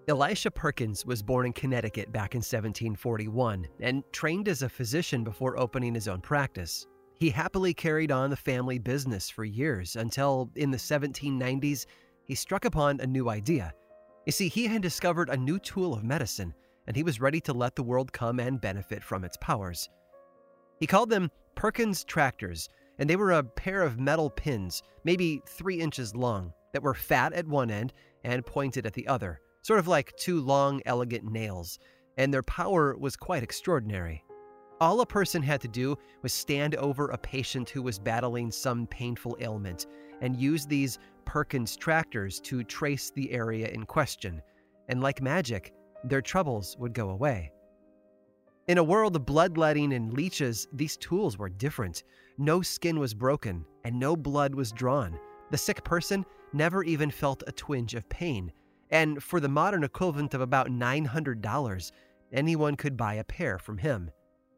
Elisha Perkins was born in Connecticut back in 1741 and trained as a physician before opening his own practice. He happily carried on the family business for years until, in the 1790s, he struck upon a new idea. You see, he had discovered a new tool of medicine, and he was ready to let the world come and benefit from its powers. He called them Perkins tractors, and they were a pair of metal pins, maybe 3 inches long, that were fat at one end and pointed at the other, sort of like 2 long, elegant nails, and their power was quite extraordinary. All a person had to do was stand over a patient who was battling some painful ailment and use these Perkins tractors to trace the area in question, and like magic, their troubles would go away. In a world of bloodletting and leeches, these tools were different. No skin was broken, and no blood was drawn. The sick person never even felt a twinge of pain, and for the modern equivalent of about $900, anyone could buy a pair from him.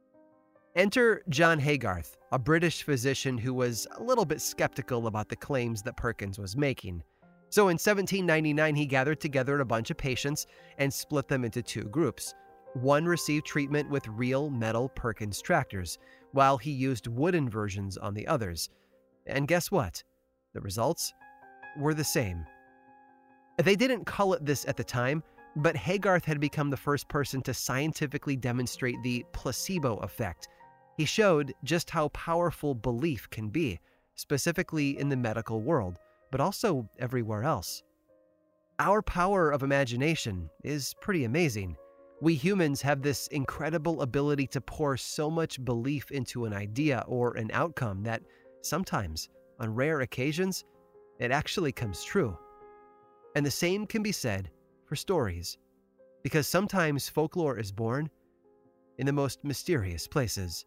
Enter John Haygarth, a British physician who was a little bit skeptical about the claims that Perkins was making. So in 1799, he gathered together a bunch of patients and split them into 2 groups. One received treatment with real metal Perkins tractors, while he used wooden versions on the others. And guess what? The results were the same. They didn't call it this at the time, but Haygarth had become the first person to scientifically demonstrate the placebo effect. He showed just how powerful belief can be, specifically in the medical world, but also everywhere else. Our power of imagination is pretty amazing. We humans have this incredible ability to pour so much belief into an idea or an outcome that sometimes, on rare occasions, it actually comes true. And the same can be said for stories, because sometimes folklore is born in the most mysterious places.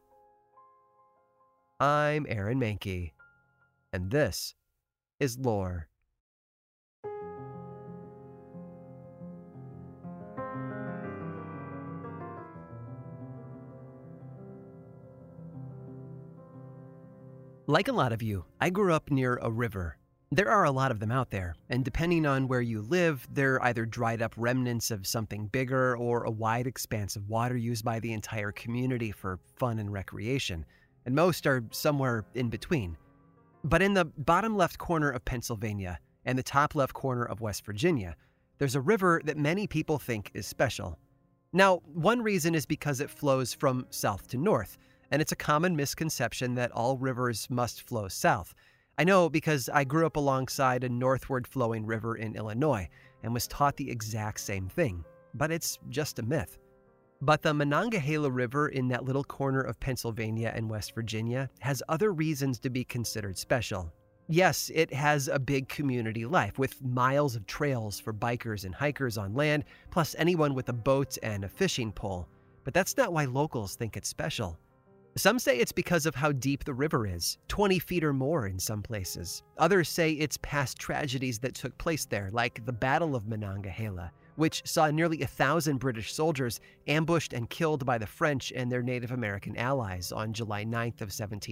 I'm Aaron Mahnke, and this is Lore. Like a lot of you, I grew up near a river. There are a lot of them out there, and depending on where you live, they're either dried up remnants of something bigger or a wide expanse of water used by the entire community for fun and recreation, and most are somewhere in between. But in the bottom left corner of Pennsylvania and the top left corner of West Virginia, there's a river that many people think is special. Now, one reason is because it flows from south to north, and it's a common misconception that all rivers must flow south. I know because I grew up alongside a northward flowing river in Illinois and was taught the exact same thing, but it's just a myth. But the Monongahela River in that little corner of Pennsylvania and West Virginia has other reasons to be considered special. Yes, it has a big community life with miles of trails for bikers and hikers on land, plus anyone with a boat and a fishing pole. But that's not why locals think it's special. Some say it's because of how deep the river is, 20 feet or more in some places. Others say it's past tragedies that took place there, like the Battle of Monongahela, which saw nearly 1,000 British soldiers ambushed and killed by the French and their Native American allies on July 9th of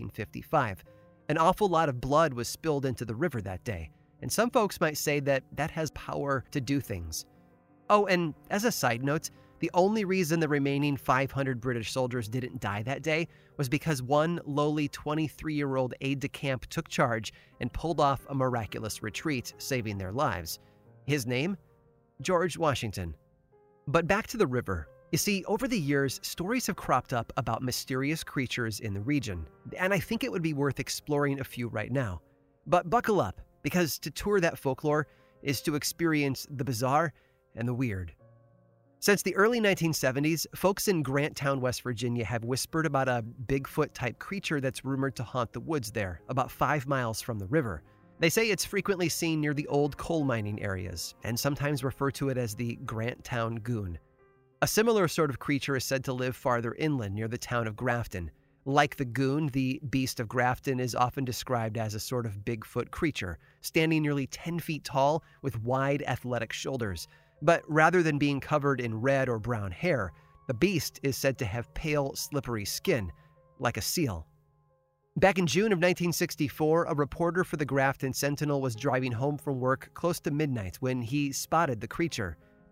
1755. An awful lot of blood was spilled into the river that day, and some folks might say that that has power to do things. Oh, and as a side note, the only reason the remaining 500 British soldiers didn't die that day was because one lowly 23-year-old aide-de-camp took charge and pulled off a miraculous retreat, saving their lives. His name? George Washington. But back to the river. You see, over the years, stories have cropped up about mysterious creatures in the region, and I think it would be worth exploring a few right now. But buckle up, because to tour that folklore is to experience the bizarre and the weird. Since the early 1970s, folks in Granttown, West Virginia have whispered about a Bigfoot-type creature that's rumored to haunt the woods there, about 5 miles from the river. They say it's frequently seen near the old coal mining areas, and sometimes refer to it as the Granttown Goon. A similar sort of creature is said to live farther inland near the town of Grafton. Like the Goon, the Beast of Grafton is often described as a sort of Bigfoot creature, standing nearly 10 feet tall with wide, athletic shoulders. But rather than being covered in red or brown hair, the beast is said to have pale, slippery skin, like a seal. Back in June of 1964, a reporter for the Grafton Sentinel was driving home from work close to midnight when he spotted the creature.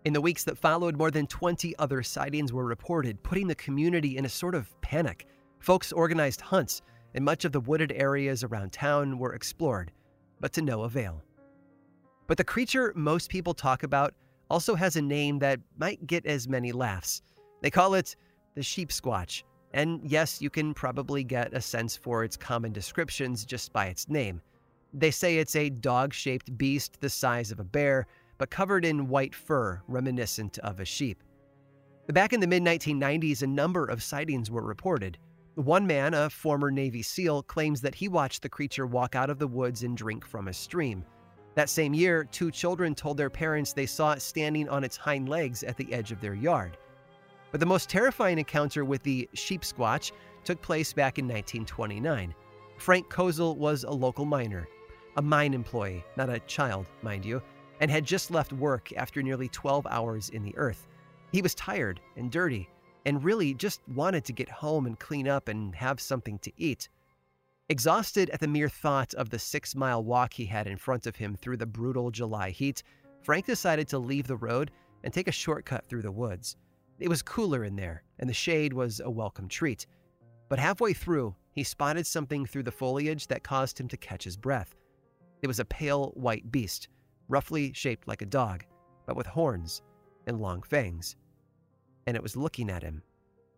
In the weeks that followed, more than 20 other sightings were reported, putting the community in a sort of panic. Folks organized hunts, and much of the wooded areas around town were explored, but to no avail. But the creature most people talk about also has a name that might get as many laughs. They call it the sheep squatch. And yes, you can probably get a sense for its common descriptions just by its name. They say it's a dog-shaped beast the size of a bear, but covered in white fur reminiscent of a sheep. Back in the mid-1990s, a number of sightings were reported. One man, a former Navy SEAL, claims that he watched the creature walk out of the woods and drink from a stream. That same year, 2 children told their parents they saw it standing on its hind legs at the edge of their yard. But the most terrifying encounter with the sheep squatch took place back in 1929. Frank Kozel was a local miner, a mine employee, not a child, mind you, and had just left work after nearly 12 hours in the earth. He was tired and dirty, and really just wanted to get home and clean up and have something to eat. Exhausted at the mere thought of the 6-mile walk he had in front of him through the brutal July heat, Frank decided to leave the road and take a shortcut through the woods. It was cooler in there, and the shade was a welcome treat. But halfway through, he spotted something through the foliage that caused him to catch his breath. It was a pale white beast, roughly shaped like a dog, but with horns and long fangs. And it was looking at him.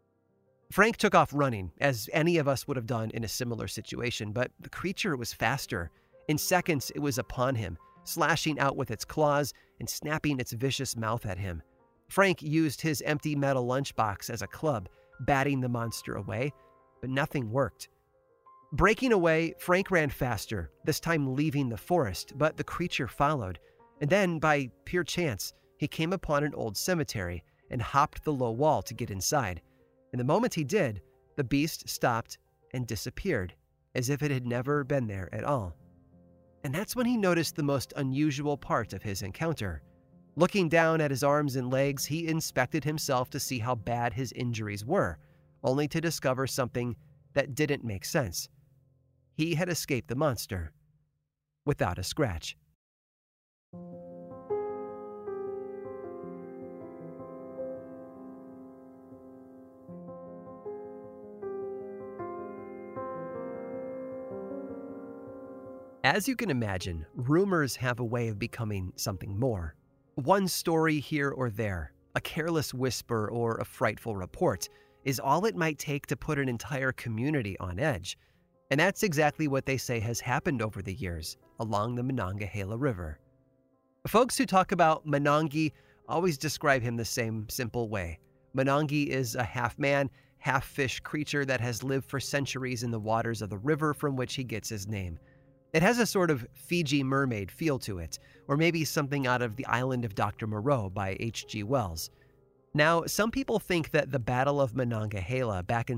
Frank took off running, as any of us would have done in a similar situation, but the creature was faster. In seconds, it was upon him, slashing out with its claws and snapping its vicious mouth at him. Frank used his empty metal lunchbox as a club, batting the monster away, but nothing worked. Breaking away, Frank ran faster, this time leaving the forest, but the creature followed. And then, by pure chance, he came upon an old cemetery and hopped the low wall to get inside. And the moment he did, the beast stopped and disappeared, as if it had never been there at all. And that's when he noticed the most unusual part of his encounter. Looking down at his arms and legs, he inspected himself to see how bad his injuries were, only to discover something that didn't make sense. He had escaped the monster without a scratch. As you can imagine, rumors have a way of becoming something more. One story here or there, a careless whisper or a frightful report, is all it might take to put an entire community on edge. And that's exactly what they say has happened over the years along the Monongahela River. Folks who talk about Monongi always describe him the same simple way. Monongi is a half-man, half-fish creature that has lived for centuries in the waters of the river from which he gets his name. It has a sort of Fiji mermaid feel to it, or maybe something out of The Island of Dr. Moreau by H.G. Wells. Now, some people think that the Battle of Monongahela back in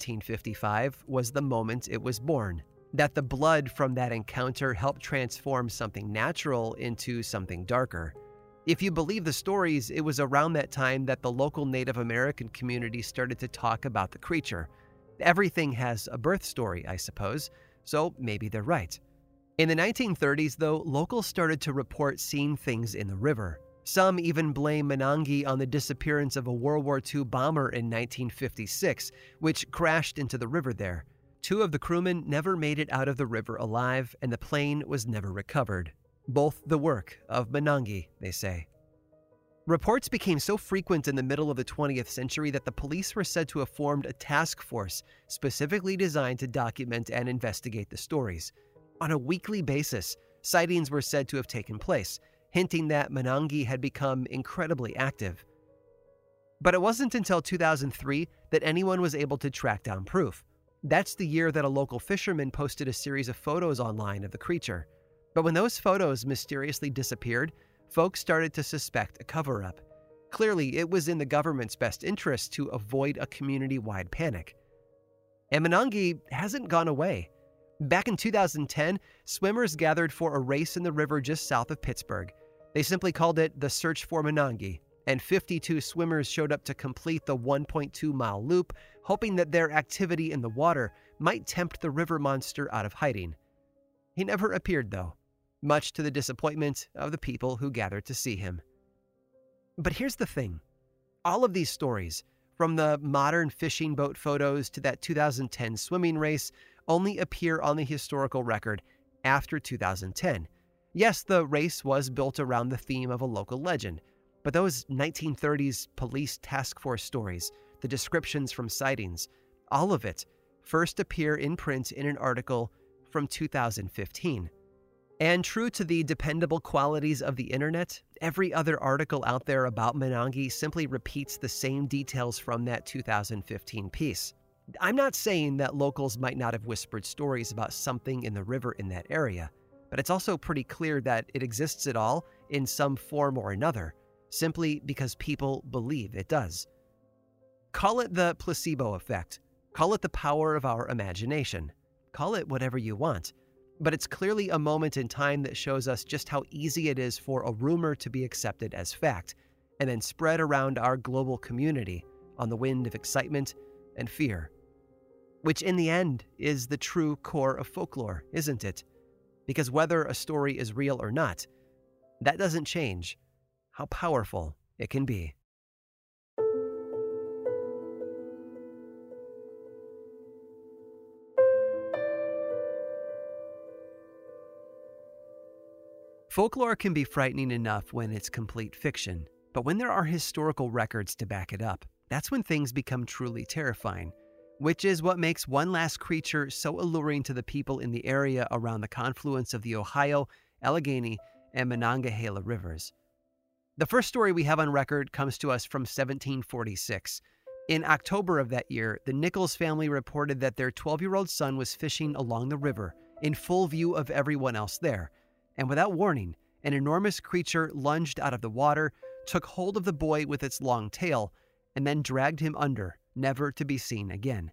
1755 was the moment it was born, that the blood from that encounter helped transform something natural into something darker. If you believe the stories, it was around that time that the local Native American community started to talk about the creature. Everything has a birth story, I suppose, so maybe they're right. In the 1930s, though, locals started to report seeing things in the river. Some even blame Monongi on the disappearance of a World War II bomber in 1956, which crashed into the river there. 2 of the crewmen never made it out of the river alive, and the plane was never recovered. Both the work of Monongi, they say. Reports became so frequent in the middle of the 20th century that the police were said to have formed a task force specifically designed to document and investigate the stories. On a weekly basis, sightings were said to have taken place, hinting that Monongi had become incredibly active. But it wasn't until 2003 that anyone was able to track down proof. That's the year that a local fisherman posted a series of photos online of the creature. But when those photos mysteriously disappeared, folks started to suspect a cover-up. Clearly, it was in the government's best interest to avoid a community-wide panic. And Monongi hasn't gone away. Back in 2010, swimmers gathered for a race in the river just south of Pittsburgh. They simply called it the Search for Monongi, and 52 swimmers showed up to complete the 1.2-mile loop, hoping that their activity in the water might tempt the river monster out of hiding. He never appeared, though, much to the disappointment of the people who gathered to see him. But here's the thing. All of these stories, from the modern fishing boat photos to that 2010 swimming race, only appear on the historical record after 2010. Yes, the race was built around the theme of a local legend, but those 1930s police task force stories, the descriptions from sightings, all of it first appear in print in an article from 2015. And true to the dependable qualities of the internet, every other article out there about Menangi simply repeats the same details from that 2015 piece. I'm not saying that locals might not have whispered stories about something in the river in that area, but it's also pretty clear that it exists at all in some form or another, simply because people believe it does. Call it the placebo effect. Call it the power of our imagination. Call it whatever you want. But it's clearly a moment in time that shows us just how easy it is for a rumor to be accepted as fact, and then spread around our global community on the wind of excitement and fear. Which in the end is the true core of folklore, isn't it? Because whether a story is real or not, that doesn't change how powerful it can be. Folklore can be frightening enough when it's complete fiction, but when there are historical records to back it up, that's when things become truly terrifying, which is what makes One Last Creature so alluring to the people in the area around the confluence of the Ohio, Allegheny, and Monongahela rivers. The first story we have on record comes to us from 1746. In October of that year, the Nichols family reported that their 12-year-old son was fishing along the river in full view of everyone else there. And without warning, an enormous creature lunged out of the water, took hold of the boy with its long tail, and then dragged him under, never to be seen again.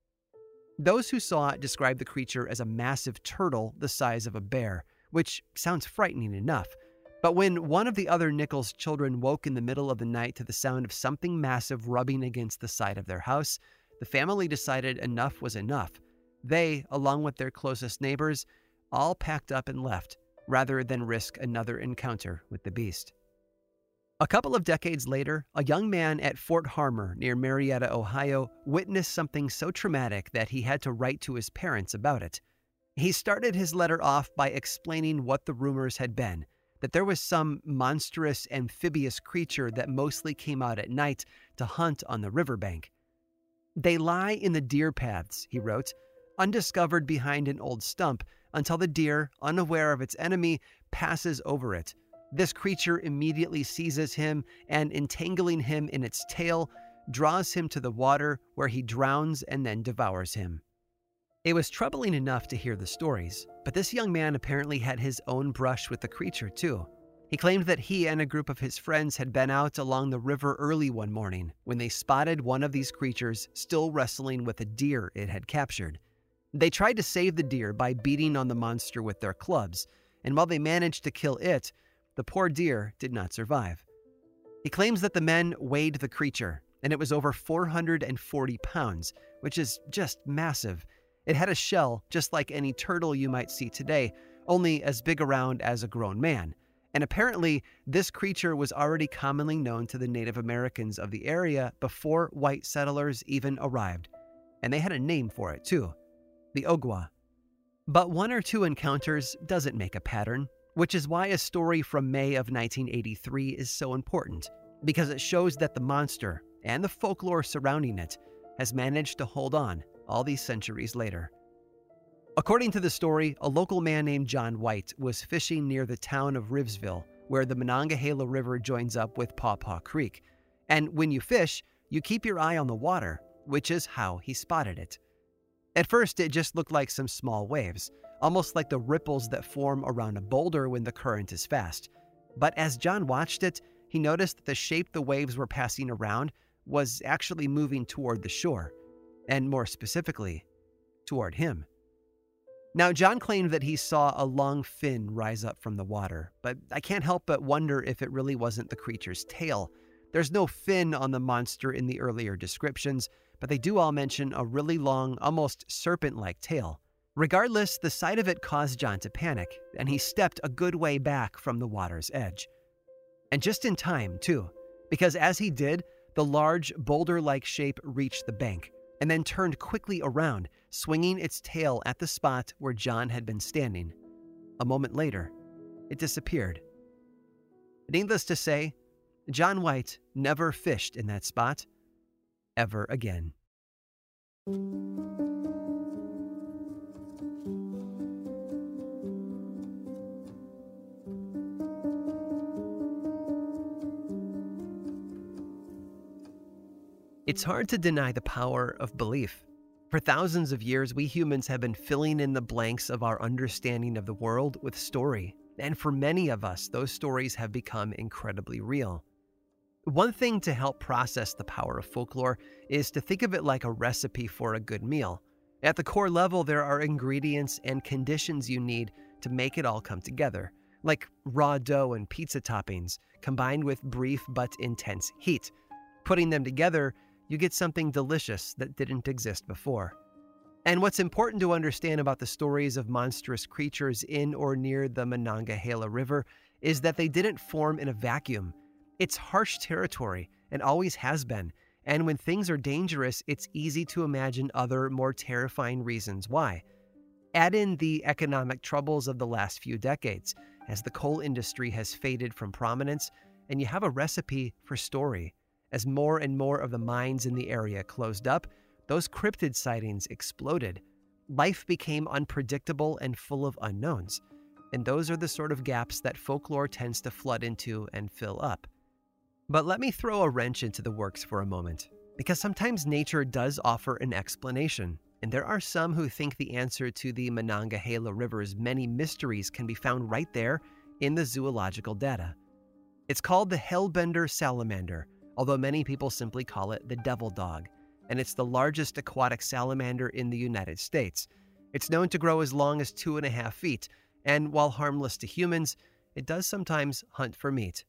Those who saw it described the creature as a massive turtle the size of a bear, which sounds frightening enough. But when one of the other Nichols children woke in the middle of the night to the sound of something massive rubbing against the side of their house, the family decided enough was enough. They, along with their closest neighbors, all packed up and left, rather than risk another encounter with the beast. A couple of decades later, a young man at Fort Harmar near Marietta, Ohio, witnessed something so traumatic that he had to write to his parents about it. He started his letter off by explaining what the rumors had been, that there was some monstrous amphibious creature that mostly came out at night to hunt on the riverbank. "They lie in the deer paths," he wrote, "undiscovered behind an old stump, until the deer, unaware of its enemy, passes over it. This creature immediately seizes him and, entangling him in its tail, draws him to the water where he drowns and then devours him." It was troubling enough to hear the stories, but this young man apparently had his own brush with the creature too. He claimed that he and a group of his friends had been out along the river early one morning when they spotted one of these creatures still wrestling with a deer it had captured. They tried to save the deer by beating on the monster with their clubs, and while they managed to kill it, the poor deer did not survive. He claims that the men weighed the creature, and it was over 440 pounds, which is just massive. It had a shell just like any turtle you might see today, only as big around as a grown man. And apparently, this creature was already commonly known to the Native Americans of the area before white settlers even arrived. And they had a name for it too. The Ogwa. But one or two encounters doesn't make a pattern, which is why a story from May of 1983 is so important, because it shows that the monster, and the folklore surrounding it, has managed to hold on all these centuries later. According to the story, a local man named John White was fishing near the town of Rivesville, where the Monongahela River joins up with Paw Paw Creek. And when you fish, you keep your eye on the water, which is how he spotted it. At first, it just looked like some small waves, almost like the ripples that form around a boulder when the current is fast. But as John watched it, he noticed that the shape the waves were passing around was actually moving toward the shore, and more specifically, toward him. Now, John claimed that he saw a long fin rise up from the water, but I can't help but wonder if it really wasn't the creature's tail. There's no fin on the monster in the earlier descriptions, but they do all mention a really long, almost serpent-like tail. Regardless, the sight of it caused John to panic, and he stepped a good way back from the water's edge. And just in time, too, Because as he did, the large, boulder-like shape reached the bank and then turned quickly around, swinging its tail at the spot where John had been standing. A moment later, it disappeared. Needless to say, John White never fished in that spot ever again. It's hard to deny the power of belief. For thousands of years, we humans have been filling in the blanks of our understanding of the world with story. And for many of us, those stories have become incredibly real. One thing to help process the power of folklore is to think of it like a recipe for a good meal. At the core level, there are ingredients and conditions you need to make it all come together, like raw dough and pizza toppings, combined with brief but intense heat. Putting them together, you get something delicious that didn't exist before. And what's important to understand about the stories of monstrous creatures in or near the Monongahela River is that they didn't form in a vacuum. It's harsh territory and always has been. And when things are dangerous, it's easy to imagine other, more terrifying reasons why. Add in the economic troubles of the last few decades, as the coal industry has faded from prominence, and you have a recipe for story. As more and more of the mines in the area closed up, those cryptid sightings exploded. Life became unpredictable and full of unknowns. And those are the sort of gaps that folklore tends to flood into and fill up. But let me throw a wrench into the works for a moment, because sometimes nature does offer an explanation, and there are some who think the answer to the Monongahela River's many mysteries can be found right there in the zoological data. It's called the hellbender salamander, although many people simply call it the devil dog, and it's the largest aquatic salamander in the United States. It's known to grow as long as 2.5 feet, and while harmless to humans, it does sometimes hunt for meat.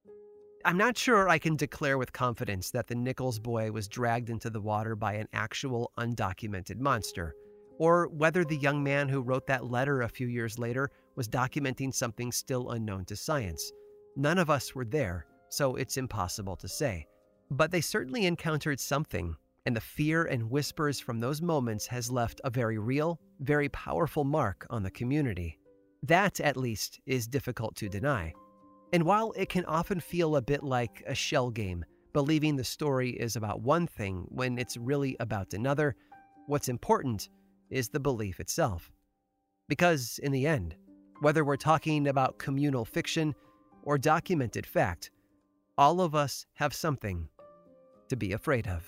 I'm not sure I can declare with confidence that the Nichols boy was dragged into the water by an actual undocumented monster, or whether the young man who wrote that letter a few years later was documenting something still unknown to science. None of us were there, so it's impossible to say. But they certainly encountered something, and the fear and whispers from those moments has left a very real, very powerful mark on the community. That, at least, is difficult to deny. And while it can often feel a bit like a shell game, believing the story is about one thing when it's really about another, what's important is the belief itself. Because in the end, whether we're talking about communal fiction or documented fact, all of us have something to be afraid of.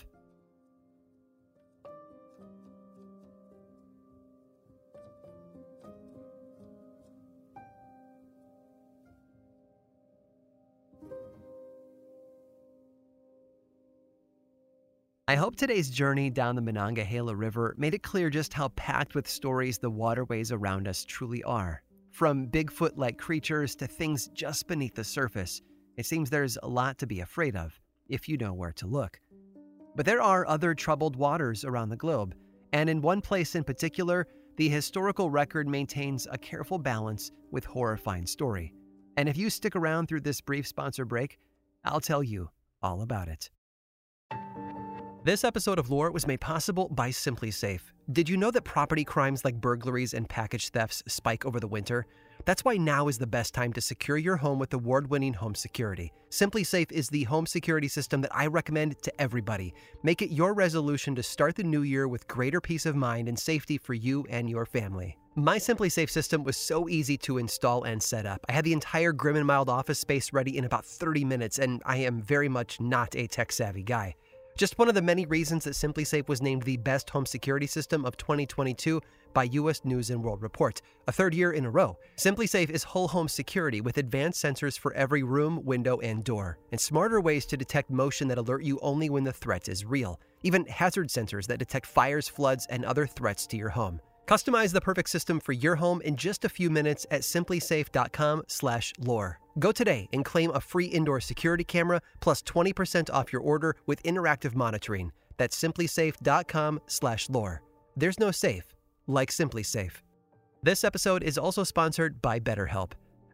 I hope today's journey down the Monongahela River made it clear just how packed with stories the waterways around us truly are. From Bigfoot-like creatures to things just beneath the surface, it seems there's a lot to be afraid of, if you know where to look. But there are other troubled waters around the globe, and in one place in particular, the historical record maintains a careful balance with horrifying story. And if you stick around through this brief sponsor break, I'll tell you all about it. This episode of Lore was made possible by SimpliSafe. Did you know that property crimes like burglaries and package thefts spike over the winter? That's why now is the best time to secure your home with award-winning home security. SimpliSafe is the home security system that I recommend to everybody. Make it your resolution to start the new year with greater peace of mind and safety for you and your family. My SimpliSafe system was so easy to install and set up. I had the entire Grim and Mild office space ready in about 30 minutes, and I am very much not a tech-savvy guy. Just one of the many reasons that SimpliSafe was named the best home security system of 2022 by U.S. News & World Report, a third year in a row. SimpliSafe is whole home security with advanced sensors for every room, window, and door, and smarter ways to detect motion that alert you only when the threat is real. Even hazard sensors that detect fires, floods, and other threats to your home. Customize the perfect system for your home in just a few minutes at simplisafe.com/lore. Go today and claim a free indoor security camera plus 20% off your order with interactive monitoring. That's simplisafe.com/lore. There's no safe like SimpliSafe. This episode is also sponsored by BetterHelp.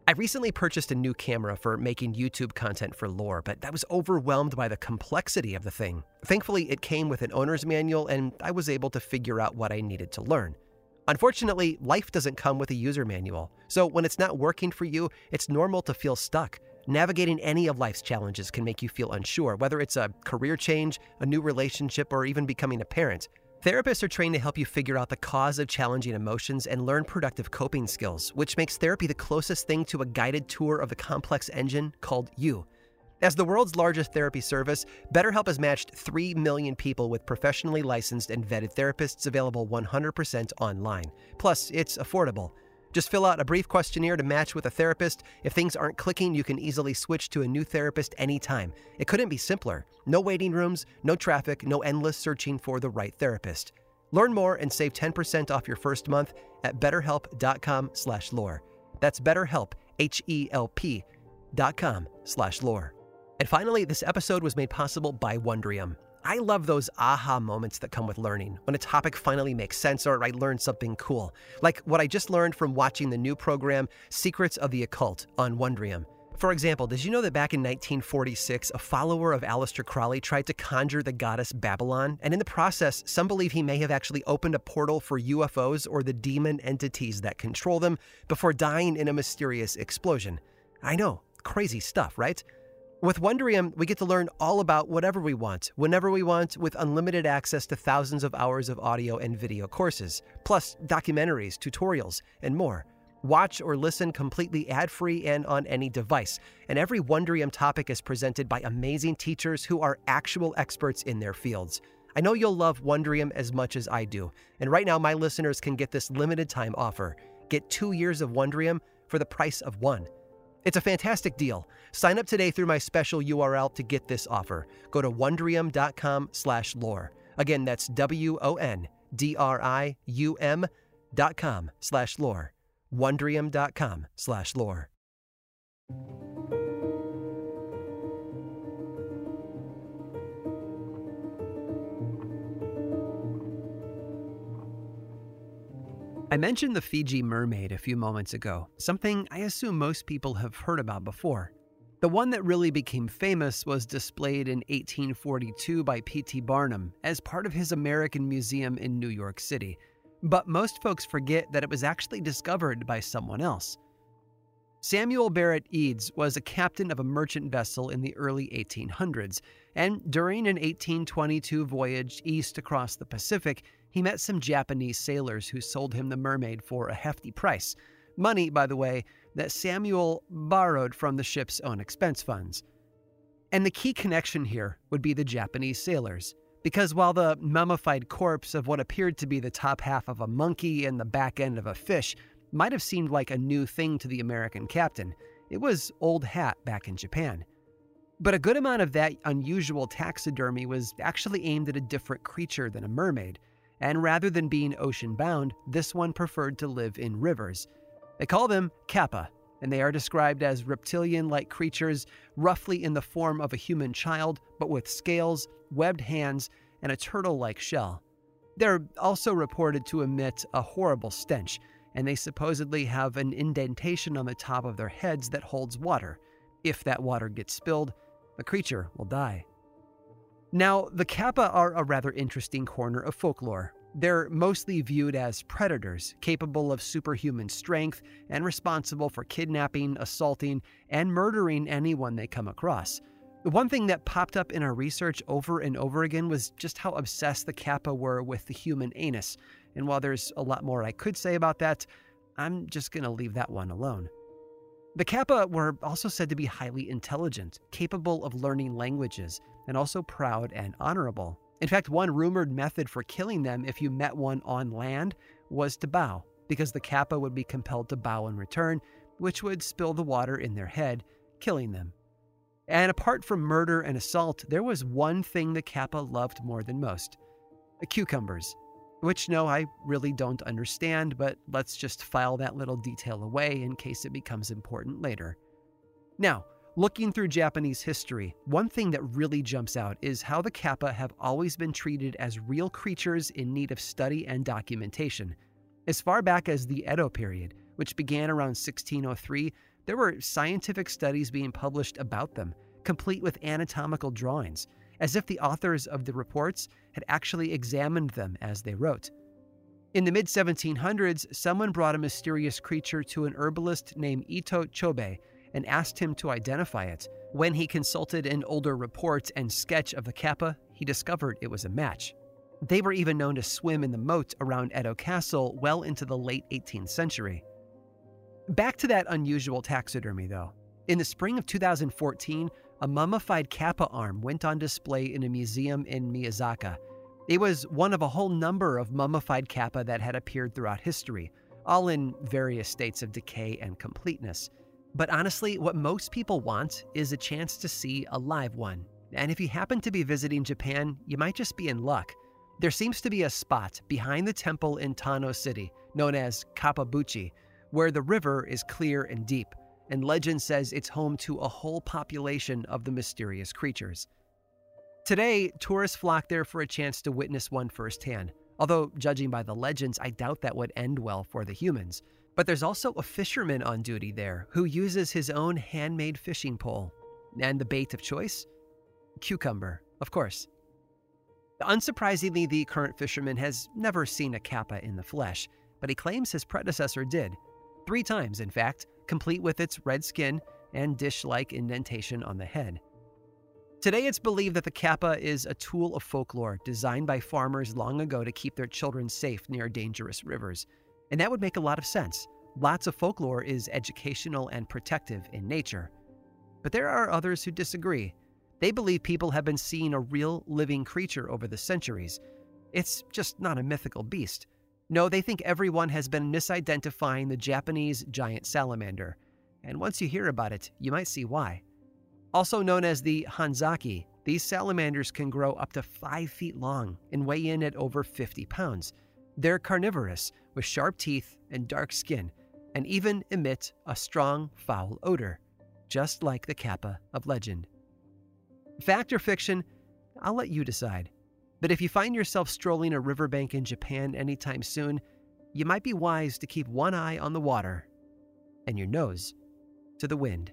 I recently purchased a new camera for making YouTube content for Lore, but I was overwhelmed by the complexity of the thing. Thankfully, it came with an owner's manual, and I was able to figure out what I needed to learn. Unfortunately, life doesn't come with a user manual, so when it's not working for you, it's normal to feel stuck. Navigating any of life's challenges can make you feel unsure, whether it's a career change, a new relationship, or even becoming a parent. Therapists are trained to help you figure out the cause of challenging emotions and learn productive coping skills, which makes therapy the closest thing to a guided tour of the complex engine called you. As the world's largest therapy service, BetterHelp has matched 3 million people with professionally licensed and vetted therapists available 100% online. Plus, it's affordable. Just fill out a brief questionnaire to match with a therapist. If things aren't clicking, you can easily switch to a new therapist anytime. It couldn't be simpler. No waiting rooms, no traffic, no endless searching for the right therapist. Learn more and save 10% off your first month at betterhelp.com/lore. That's BetterHelp, HELP.com/lore. And finally, this episode was made possible by Wondrium. I love those aha moments that come with learning, when a topic finally makes sense or I learned something cool, like what I just learned from watching the new program Secrets of the Occult on Wondrium. For example, did you know that back in 1946, a follower of Aleister Crowley tried to conjure the goddess Babylon, and in the process, some believe he may have actually opened a portal for UFOs or the demon entities that control them before dying in a mysterious explosion? I know, crazy stuff, right? With Wondrium, we get to learn all about whatever we want, whenever we want, with unlimited access to thousands of hours of audio and video courses, plus documentaries, tutorials, and more. Watch or listen completely ad-free and on any device. And every Wondrium topic is presented by amazing teachers who are actual experts in their fields. I know you'll love Wondrium as much as I do. And right now, my listeners can get this limited time offer. Get 2 years of Wondrium for the price of 1. It's a fantastic deal. Sign up today through my special URL to get this offer. Go to wondrium.com/lore. Again, that's WONDRIUM.com/lore. Wondrium.com/lore. I mentioned the Fiji mermaid a few moments ago, something I assume most people have heard about before. The one that really became famous was displayed in 1842 by P.T. Barnum as part of his American Museum in New York City. But most folks forget that it was actually discovered by someone else. Samuel Barrett Eads was a captain of a merchant vessel in the early 1800s, and during an 1822 voyage east across the Pacific, he met some Japanese sailors who sold him the mermaid for a hefty price. Money, by the way, that Samuel borrowed from the ship's own expense funds. And the key connection here would be the Japanese sailors, because while the mummified corpse of what appeared to be the top half of a monkey and the back end of a fish might have seemed like a new thing to the American captain, it was old hat back in Japan. But a good amount of that unusual taxidermy was actually aimed at a different creature than a mermaid, and rather than being ocean-bound, this one preferred to live in rivers. They call them kappa, and they are described as reptilian-like creatures, roughly in the form of a human child, but with scales, webbed hands, and a turtle-like shell. They're also reported to emit a horrible stench, and they supposedly have an indentation on the top of their heads that holds water. If that water gets spilled, the creature will die. Now, the kappa are a rather interesting corner of folklore. They're mostly viewed as predators, capable of superhuman strength and responsible for kidnapping, assaulting, and murdering anyone they come across. The one thing that popped up in our research over and over again was just how obsessed the kappa were with the human anus. And while there's a lot more I could say about that, I'm just going to leave that one alone. The kappa were also said to be highly intelligent, capable of learning languages, and also proud and honorable. In fact, one rumored method for killing them if you met one on land was to bow, because the kappa would be compelled to bow in return, which would spill the water in their head, killing them. And apart from murder and assault, there was one thing the kappa loved more than most: cucumbers. Which, no, I really don't understand, but let's just file that little detail away in case it becomes important later. Now, looking through Japanese history, one thing that really jumps out is how the kappa have always been treated as real creatures in need of study and documentation. As far back as the Edo period, which began around 1603, There were scientific studies being published about them, complete with anatomical drawings, as if the authors of the reports had actually examined them as they wrote. In the mid-1700s, someone brought a mysterious creature to an herbalist named Ito Chobe and asked him to identify it. When he consulted an older report and sketch of the kappa, he discovered it was a match. They were even known to swim in the moat around Edo Castle well into the late 18th century. Back to that unusual taxidermy, though. In the spring of 2014, a mummified kappa arm went on display in a museum in Miyazaki. It was one of a whole number of mummified kappa that had appeared throughout history, all in various states of decay and completeness. But honestly, what most people want is a chance to see a live one. And if you happen to be visiting Japan, you might just be in luck. There seems to be a spot behind the temple in Tano City, known as Kappabuchi, where the river is clear and deep, and legend says it's home to a whole population of the mysterious creatures. Today, tourists flock there for a chance to witness one firsthand, although judging by the legends, I doubt that would end well for the humans. But there's also a fisherman on duty there who uses his own handmade fishing pole. And the bait of choice? Cucumber, of course. Unsurprisingly, the current fisherman has never seen a kappa in the flesh, but he claims his predecessor did. 3 times, in fact, complete with its red skin and dish-like indentation on the head. Today, it's believed that the kappa is a tool of folklore designed by farmers long ago to keep their children safe near dangerous rivers. And that would make a lot of sense. Lots of folklore is educational and protective in nature. But there are others who disagree. They believe people have been seeing a real living creature over the centuries. It's just not a mythical beast. No, they think everyone has been misidentifying the Japanese giant salamander. And once you hear about it, you might see why. Also known as the Hanzaki, these salamanders can grow up to 5 feet long and weigh in at over 50 pounds. They're carnivorous, with sharp teeth and dark skin, and even emit a strong, foul odor, just like the kappa of legend. Fact or fiction? I'll let you decide. But if you find yourself strolling a riverbank in Japan anytime soon, you might be wise to keep one eye on the water and your nose to the wind.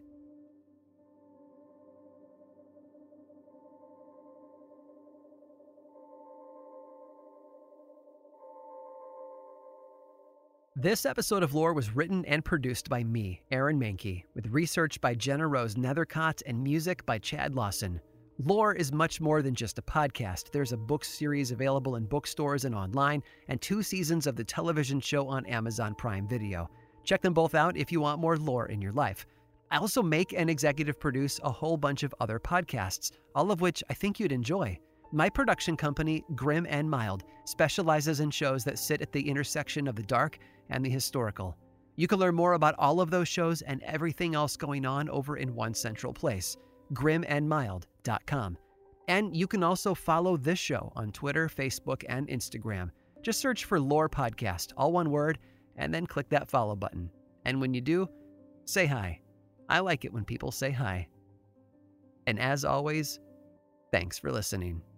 This episode of Lore was written and produced by me, Aaron Mahnke, with research by Jenna Rose Nethercott and music by Chad Lawson. Lore is much more than just a podcast. There's a book series available in bookstores and online, and 2 seasons of the television show on Amazon Prime Video. Check them both out if you want more lore in your life. I also make and executive produce a whole bunch of other podcasts, all of which I think you'd enjoy. My production company, Grim and Mild, specializes in shows that sit at the intersection of the dark and the historical. You can learn more about all of those shows and everything else going on over in one central place, grimandmild.com. And you can also follow this show on Twitter, Facebook, and Instagram. Just search for Lore Podcast, all one word, and then click that follow button. And when you do, say hi. I like it when people say hi. And as always, thanks for listening.